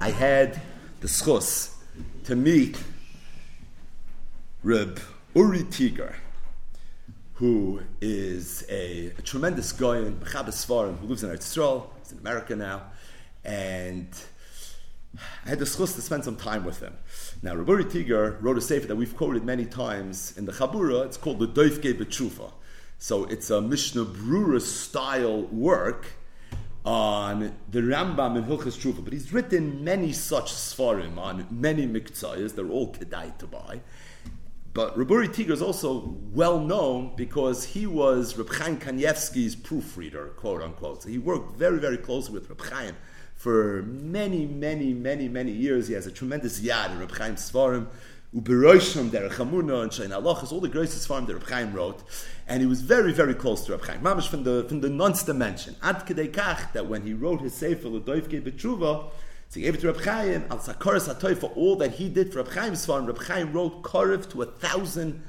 I had the schus to meet Reb Uri Tiger, who is a tremendous guy in Bechabas Svarim, who lives in Eretz Yisrael. He's in America now. And I had the schus to spend some time with him. Now, Reb Uri Tiger wrote a sefer that we've quoted many times in the Chabura. It's called the Doifkei B'Tshuva. So it's a Mishnah Brura style work on the Rambam in Hilchos Tshuva. But he's written many such svarim on many miktzayos. They're all kedai to buy. But Reb Uri Tiger is also well known because he was Reb Chaim Kanievsky's proofreader, quote unquote. So he worked very, very closely with Reb Chaim for many years. He has a tremendous yad in Reb Chaim's svarim. Uberoshim, Derech Hamuna, and Shein Halachas, all the greatest farm that Reb Chaim wrote, and he was very, very close to Reb Chaim. Mamish from the nonce dimension. Ad kedei kach that when he wrote his sefer L'Doifkei B'Tshuva, so he gave it to Reb Chaim al Sakoras HaToy for all that he did for Reb Chaim's farm. Reb Chaim wrote Korev to 1,000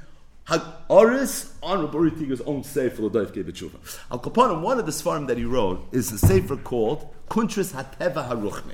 Ha'aris on Reb Uri Tiger's own sefer L'Doifkei B'Tshuva. Al Kapanim, one of the farm that he wrote is a sefer called Kuntris HaTeva HaRuchni,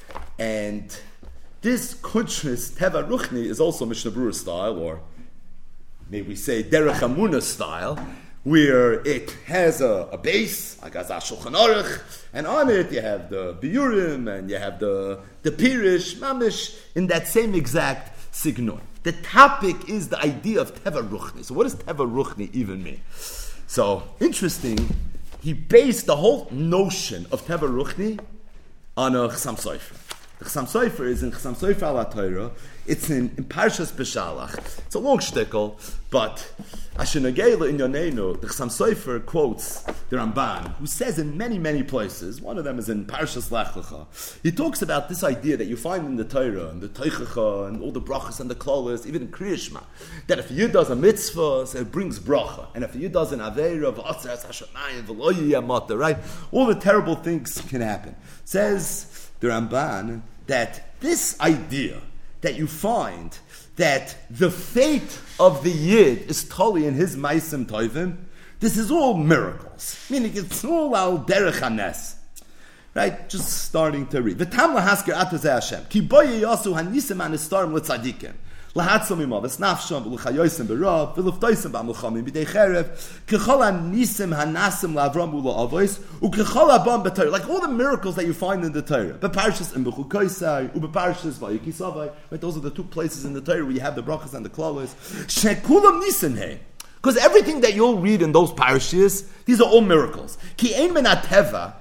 and this Kuntris Teva Ruchni is also Mishnah Brura style, or maybe we say Derech Hamuna style, where it has a base, like a Shulchan Aruch, and on it you have the Biurim and you have the Pirish, Mamish, in that same exact signon. The topic is the idea of Teva Ruchni. So what does Teva Ruchni even mean? So, interesting, he based the whole notion of Teva Ruchni on a Chassam Sofer. The Chassam Sofer is in Chassam Sofer al HaTorah. It's in Parshas Beshalach. It's a long shtickle, but Ashenagela in Yoneinu, the Chassam Sofer quotes the Ramban, who says in many places, one of them is in Parshas Lech Lecha, he talks about this idea that you find in the Torah, and the Teichacha, and all the brachas and the klolas, even in Kriya Shema, that if a Yid does a mitzvah, so it brings bracha, and if a Yid does an aveira, v'atzeres hashamayim, v'lo yiyamata, right? All the terrible things can happen. Says the Ramban that this idea that you find that the fate of the Yid is totally in his Maisim Tovim, this is all miracles. Meaning it's all al derech hanes. Right? Just starting to read. V'tam lahasker atazeh Hashem. Ki boye yasu hanisim anistarim l'tzadikim. Lahatzom imav esnafsham v'luchayosim b'rav v'luftoisim b'amulchamim b'dei cherev k'chol hanisim hanasim l'avram u'la'avois u'k'chol abam b'Torah. Like all the miracles that you find in the Torah. B'parshas in b'chukoisai u'b'parshas v'ayikisavai. Right? Those are the two places in the Torah where you have the brachas and the klalos. Shekulam nisim hei. Because everything that you'll read in those parashas, these are all miracles. Ki ein min hateva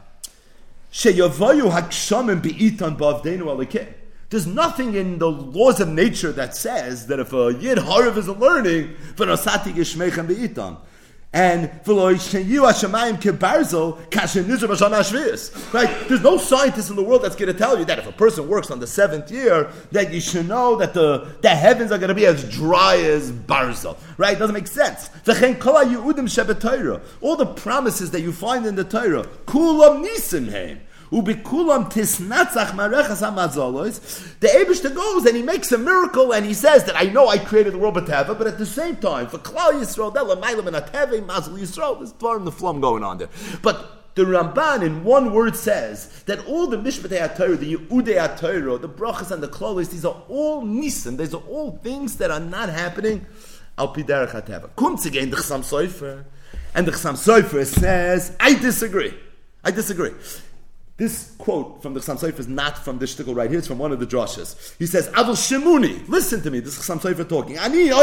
sheyavoyu hakshamim be'itan b'avdeinu alikim. There's nothing in the laws of nature that says that if a Yid Harav isn't learning, v'nosati geshmeichem be'itan, and v'lo yishenyu hashamayim kebarzel kasher nizr b'shana shvius. Right? There's no scientist in the world that's going to tell you that if a person works on the 7th year, that you should know that the heavens are going to be as dry as barzel. Right? It doesn't make sense. V'chein kol ha'yudim shebet all the promises that you find in the Torah, kulam nisim heim. Ubikulam tisnatzach marechas hamazolos. The Eibishter goes and he makes a miracle and he says that I know I created the world b'teva, but at the same time, for Klal Yisrael, delamaylam and ateve mazal Yisrael, there's tvarim the flum going on there. But the Ramban in one word says that all the Mishpatei HaTorah, the Yehudei HaTorah, the brachas and the klolis, these are all nisim. These are all things that are not happening al pi derech hateva. Comes again the Chassam Sofer, and the Chassam Sofer says, I disagree. This quote from the Chassam Sofer is not from this shtickle right here. It's from one of the drashas. He says, Avol Shemuni, listen to me, this Chassam Sofer talking.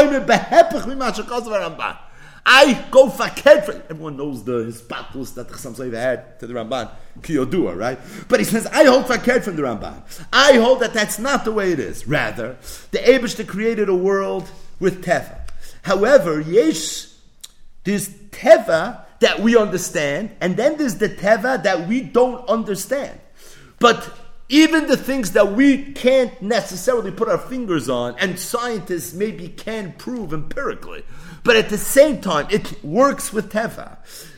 I go faked. Everyone knows the hispatus that the Chassam Sofer had to the Ramban, Kiyodua, right? But he says, I hold faked from the Ramban. I hold that that's not the way it is. Rather, the Eibishter created a world with Teva. However, there's Teva that we understand, and then there's the Teva that we don't understand. But even the things that we can't necessarily put our fingers on, and scientists maybe can prove empirically, but at the same time, it works with Teva.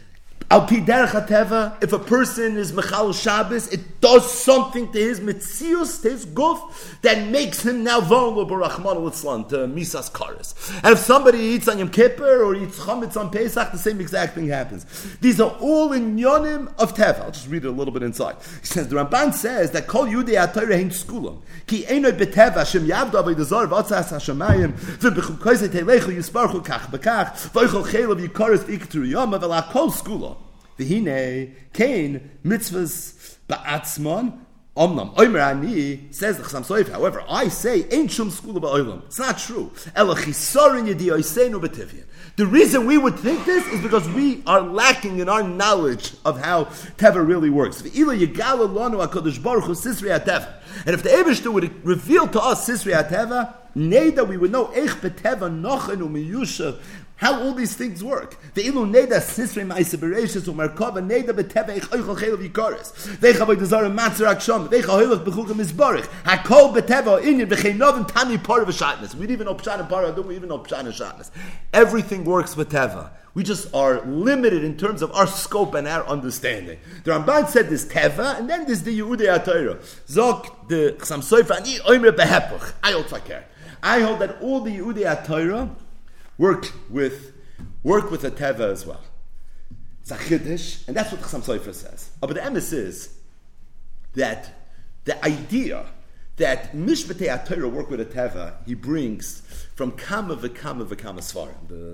Al pi derech hateva, if a person is mechal Shabbos, it does something to his mitzius, to his guf, that makes him now vulnerable, Rahman al-Islam, to misas kares. And if somebody eats on Yom Kippur or eats chametz on Pesach, the same exact thing happens. These are all in yonim of teva. I'll just read it a little bit inside. He says, the Ramban says that kol yudei ha-Torah hein skulam, ki einoi beteva, shem yavdu avay dezor, v'atzas ha-shamayim, v'bechukoyze teilechu yisparchu kach bekach, v'oichol chelav yikares v'iktur yom, v'la kol skulam. V'hine kain mitzvahs ba'atzmon omnam oimer ani says the Chassam Sofer. However, I say ain't shum skula ba'olam. It's not true. Ela chisaron yedi oiseinu b'tivyan. The reason we would think this is because we are lacking in our knowledge of how teva really works. V'ila yigala lanu hakadosh baruch hu sisrei hateva. And if the Eibishter would reveal to us sisrei hateva, neda we would know eich beteva nochen umiyushav, how all these things work. Ve'ilu neda sisrei ma'aseh bereishis u'merkava neda beteva eich oichol chelav yikaris veicha v'dazara matzar aksham veicha hoilach b'chuka mizbarich hakol beteva inyan v'chei novin tani par v'shatnes. We even know pshan and paradum, we even know pshan and shatnes. Everything works with teva. We just are limited in terms of our scope and our understanding. The Ramban said this teva, and then there's the Yehudei HaTorah. Zok the Chassam Sofer ani oimer behepach. I hold that all the Yehudei HaTorah work with a teva as well. It's a chiddush, and that's what Chassam Sofer says. But the emes is that the idea that Mishpatei HaTorah work with a teva, he brings from kama v'kama svarim. The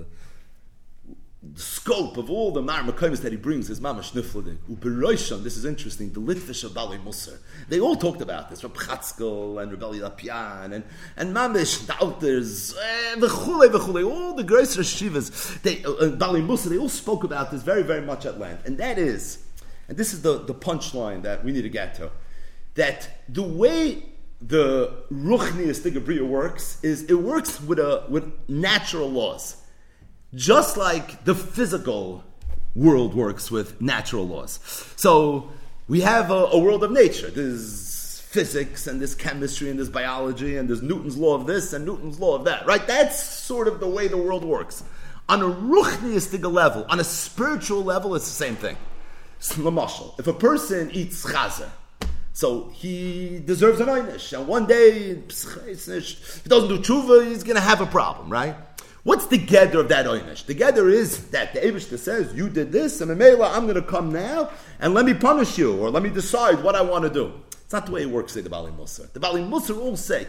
scope of all the Marmakomis that he brings is mamash nifladik. Uberoisham, this is interesting, the Litvish of Balei Musar. They all talked about this, Reb Chatzkel and Rebbe Lapian and mamish, the Alters, v'chulei, all the great Shivas, Balei Musar, they all spoke about this very, very much at length. And that is, and this is the punchline that we need to get to, that the way the Ruchnius Tigabriya works is it works with natural laws. Just like the physical world works with natural laws. So we have a world of nature. There's physics and there's chemistry and there's biology and there's Newton's law of this and Newton's law of that, right? That's sort of the way the world works. On a ruchniistic level, on a spiritual level, it's the same thing. L'mashal, if a person eats chazer, so he deserves an einish, and one day, if he doesn't do tshuva, he's going to have a problem, right? What's the gather of that einish? The gather is that the Eibishter says, you did this, and Memela, I'm going to come now, and let me punish you, or let me decide what I want to do. It's not the way it works, say the Balei Musar. The Balei Musar all say,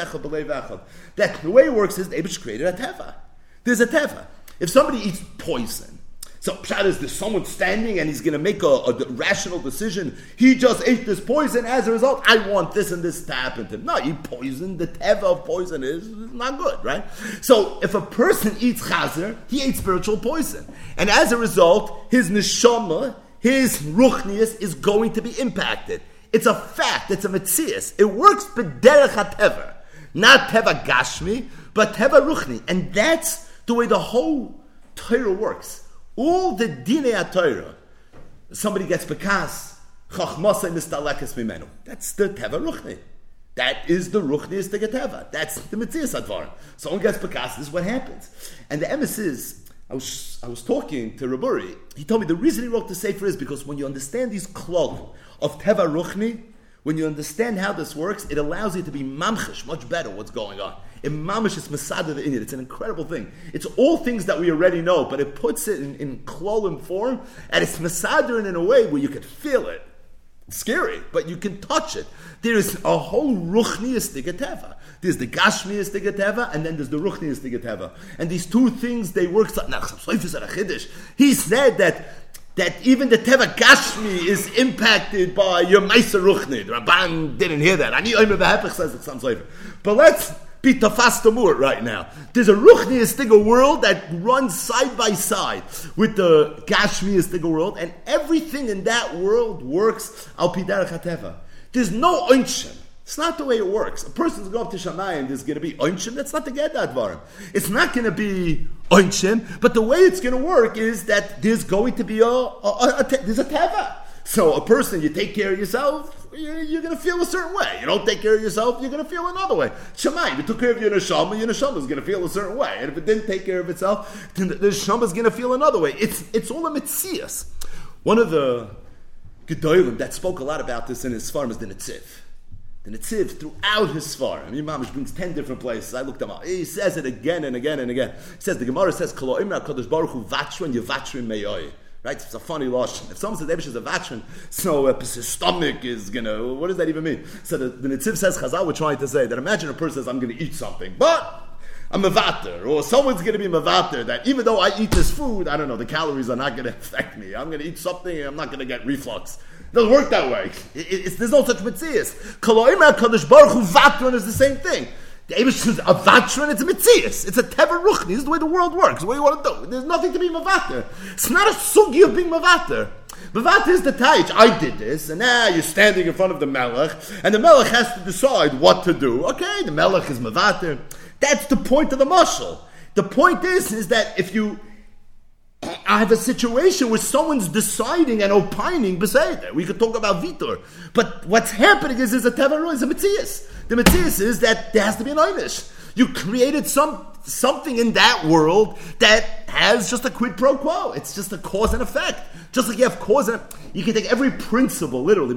that the way it works is the Eibishter created a teva. There's a teva. If somebody eats poison, so pshat is there's someone standing and he's going to make a rational decision. He just ate this poison. As a result, I want this and this to happen to him. No, he poisoned. The teva of poison is not good, right? So if a person eats chazer, he ate spiritual poison. And as a result, his neshama, his ruchnius is going to be impacted. It's a fact. It's a metzias. It works b'derech ha-teva. Not teva gashmi, but teva ruchni. And that's the way the whole Torah works. All the dinei HaTorah, somebody gets bekas, chachmasei mistalekes mimenu. That's the teva ruchni. That is the ruchni the teva. That's the mitzias advarim. Someone gets bekas, this is what happens. And the emes is, I was talking to Raburi. He told me the reason he wrote the sefer is because when you understand these klal of teva ruchni, when you understand how this works, it allows you to be mamchish much better what's going on. In mamish, it's masada the Indian. It's an incredible thing. It's all things that we already know, but it puts it in klolim form, and it's masada in a way where you can feel it. It's scary, but you can touch it. There is a whole ruchniistic teva. There's the gashmiistic teva, and then there's the ruchniistic teva. And these two things, they work. He said that even the teva gashmi is impacted by your meiser ruchni. The Rabban didn't hear that. Ani oimer behepech says it some flavor. But let's be tafas tamur right now. There's a ruchniistic world that runs side by side with the gashmiistic world, and everything in that world works al pi derech hateva. There's no oinshim. It's not the way it works. A person's going up to Shamayim, there's going to be oinshim. That's not the get that varim. It's not going to be oinshim, but the way it's going to work is that there's going to be there's a teva. So a person, you take care of yourself, you're going to feel a certain way. You don't take care of yourself, you're going to feel another way. Shamayim, you took care of your neshama is going to feel a certain way. And if it didn't take care of itself, then the neshama is going to feel another way. It's all a mitzias. One of the Gedolim that spoke a lot about this in his Sfarim is the Netziv. The Netziv, throughout his Sfarim, Mamish brings 10 different places. I looked them up. He says it again and again and again. He says, the Gemara says, Kolo Imra Kadosh Baruch Hu Vatrin Yevatrin Meyoi. Right? It's a funny lashon. If someone says Ebesh is a vatrin, so his stomach is gonna. What does that even mean? So the Netziv says Chazal were trying to say that imagine a person says I'm gonna eat something, but I'm mevater, or someone's gonna be mevater that even though I eat this food, I don't know, the calories are not gonna affect me. I'm gonna eat something and I'm not gonna get reflux. It doesn't work that way. There's no such mitzias. Koloima Kadosh Baruch Hu vatrin is the same thing. The Eibush is a vatrin, it's a mitzias. It's a tever ruchni. This is the way the world works. What do you want to do? There's nothing to be mevater. It's not a sugi of being mevater. Mevater is the taich. I did this, and now you're standing in front of the melech, and the melech has to decide what to do. Okay, the melech is mevater. That's the point of the mashal. The point is that if you I have a situation where someone's deciding and opining beside it. We could talk about Vitor. But what's happening is a tevaroi, is a mitzias. The mitzias is that there has to be an einish. You created something in that world that has just a quid pro quo. It's just a cause and effect. Just like you have cause and you can take every principle, literally,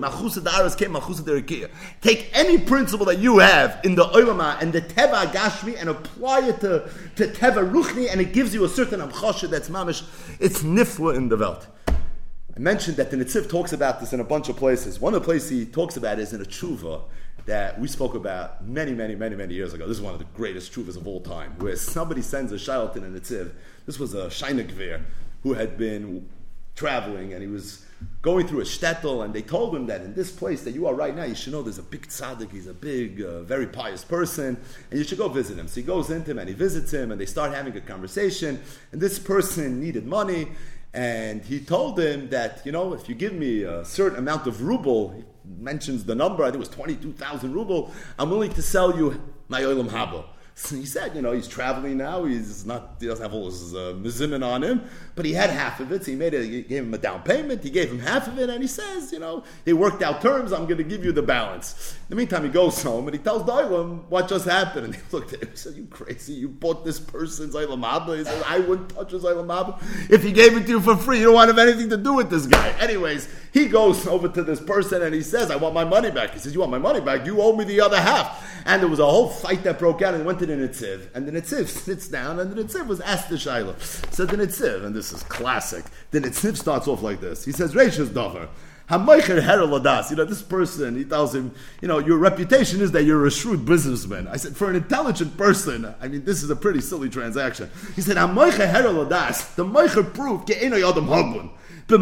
take any principle that you have in the Olamah and the Teva Gashmi and apply it to Teva Ruchni, and it gives you a certain amchasha that's mamish. It's nifla in the Welt. I mentioned that the Netziv talks about this in a bunch of places. One of the places he talks about is in a tshuva that we spoke about many years ago. This is one of the greatest tshuvas of all time, where somebody sends a shaylat in a Netziv. This was a Shainik who had been traveling, and he was going through a shtetl, and they told him that in this place that you are right now, you should know there's a big tzaddik, he's a big, very pious person, and you should go visit him. So he goes into him, and he visits him, and they start having a conversation, and this person needed money, and he told him that, if you give me a certain amount of ruble, he mentions the number, I think it was 22,000 ruble, I'm willing to sell you my olam haba. So he said, he's traveling now. He doesn't have all his mezimin on him, but he had half of it. So he gave him a down payment. He gave him half of it, and he says, they worked out terms. I'm going to give you the balance. In the meantime, he goes home and he tells the Olam what just happened. And he looked at him and said, "You crazy? You bought this person's Olam haba." He said, "I wouldn't touch his Olam haba if he gave it to you for free. You don't want to have anything to do with this guy." Anyways, he goes over to this person and he says, "I want my money back." He says, "You want my money back? You owe me the other half." And there was a whole fight that broke out, and he went to the Netziv, and the Netziv sits down, and the Netziv was asked the Shaila. So the Netziv, and this is classic, the Netziv starts off like this. He says, Reishas Dover, HaMeicher Herel Ladas. This person, he tells him, your reputation is that you're a shrewd businessman. I said, for an intelligent person, this is a pretty silly transaction. He said, HaMeicher Herel Ladas, the Meicher proved, Ge'eno Yodam Hogbun. He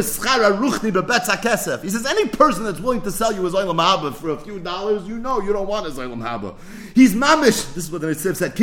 says, any person that's willing to sell you his Olam Haba for a few dollars, you don't want his Olam Haba. He's mamish, this is what the Netziv said,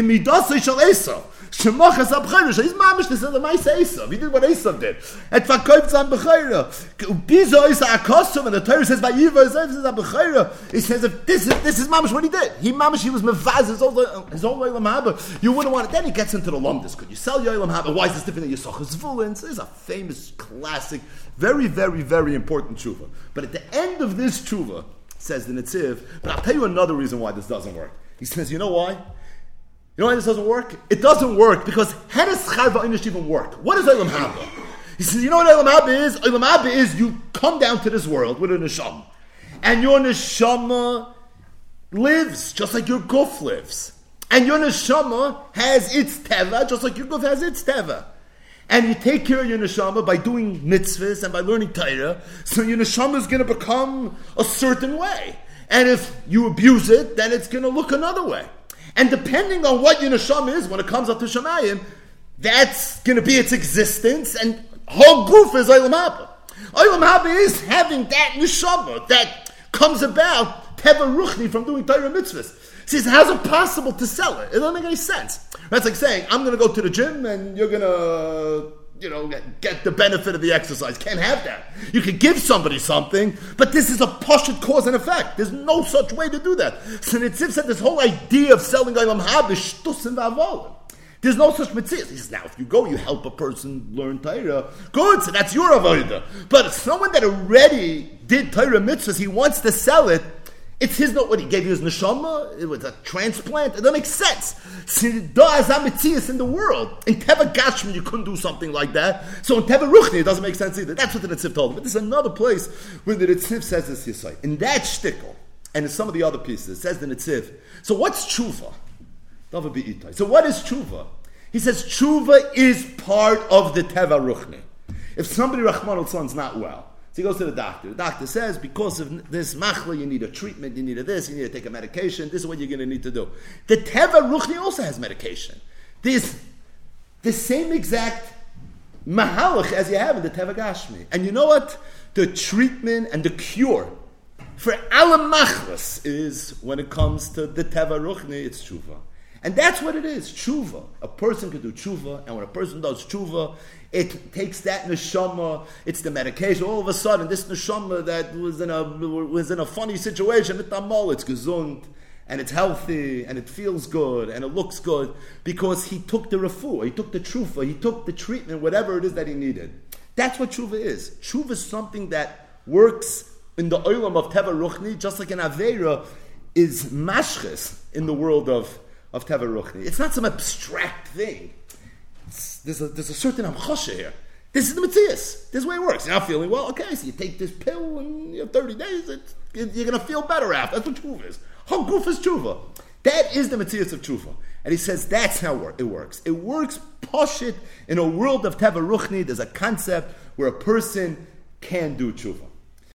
he's mamish to sell the Maisa Esav. He did what Esav did. Et verkauft sein Bechayra. Bizo is a custom, and the Torah says, he says, if this is mamish what he did. He was mevaz his own Olam Haba. You wouldn't want it. Then he gets into the Lomdus. Could you sell your Olam Haba? Why is this different than Yisachar Zvulun? So this is a famous classic, very, very, very important tshuva. But at the end of this tshuva, says the Netziv, but I'll tell you another reason why this doesn't work. He says, you know why? You know why this doesn't work? It doesn't work because how does Chayv Einish even work? What is Olam Haba? He says, you know what Olam Haba is? Olam Haba is you come down to this world with a neshama. And your neshama lives just like your guf lives. And your neshama has its teva just like your guf has its teva. And you take care of your neshama by doing mitzvahs and by learning Torah, so your neshama is going to become a certain way. And if you abuse it, then it's going to look another way. And depending on what your neshama is, when it comes up to Shemayim, that's going to be its existence, and whole goof is Olam Haba. Olam Haba is having that neshama that comes about, Teva Ruchni, from doing Torah mitzvahs. He says, how's it possible to sell it? It doesn't make any sense. That's like saying, I'm going to go to the gym and you're going to, get the benefit of the exercise. Can't have that. You can give somebody something, but this is a pashut cause and effect. There's no such way to do that. So Netziv said this whole idea of selling Olam Haba is shtusim v'avolim. There's no such mitzvah. He says, now if you go, you help a person learn Torah. Good, so that's your avodah. But someone that already did Torah mitzvahs, he wants to sell it, It's his, not what he gave you his neshama. It was a transplant. It doesn't make sense. In the world. In Teva Gashmi, you couldn't do something like that. So in Teva Ruchni, it doesn't make sense either. That's what the Netziv told him. But there's another place where the Netziv says this Yisai. In that shtickle, and in some of the other pieces, it says the Netziv. So what's tshuva? So what is tshuva? He says tshuva is part of the Teva Ruchni. If somebody, Rahman al-San's not well, so he goes to the doctor. The doctor says, because of this machla, you need a treatment, you need a this, you need to take a medication, this is what you're going to need to do. The Teva Ruchni also has medication. There's the same exact mahalach as you have in the Teva Gashmi. And you know what? The treatment and the cure for alam machlas is, when it comes to the Teva Ruchni, it's tshuva. And that's what it is, tshuva. A person can do tshuva, and when a person does tshuva, it takes that neshama, it's the medication. All of a sudden, this neshama that was in a funny situation, it's gesund, and it's healthy, and it feels good, and it looks good, because he took the refuah, he took the trufa, he took the treatment, whatever it is that he needed. That's what tshuva is. Tshuva is something that works in the olam of Teva Ruchni, just like an Aveira is mashches in the world of Teva Ruchni. It's not some abstract thing. There's a certain amchosha here. This is the Matthias. This is the way it works. You're not feeling well. Okay, so you take this pill and you have 30 days. You're going to feel better after. That's what tshuva is. Haguf is tshuva. That is the Matthias of tshuva. And he says that's how it works. It works poshit in a world of Teva Ruchni. There's a concept where a person can do tshuva.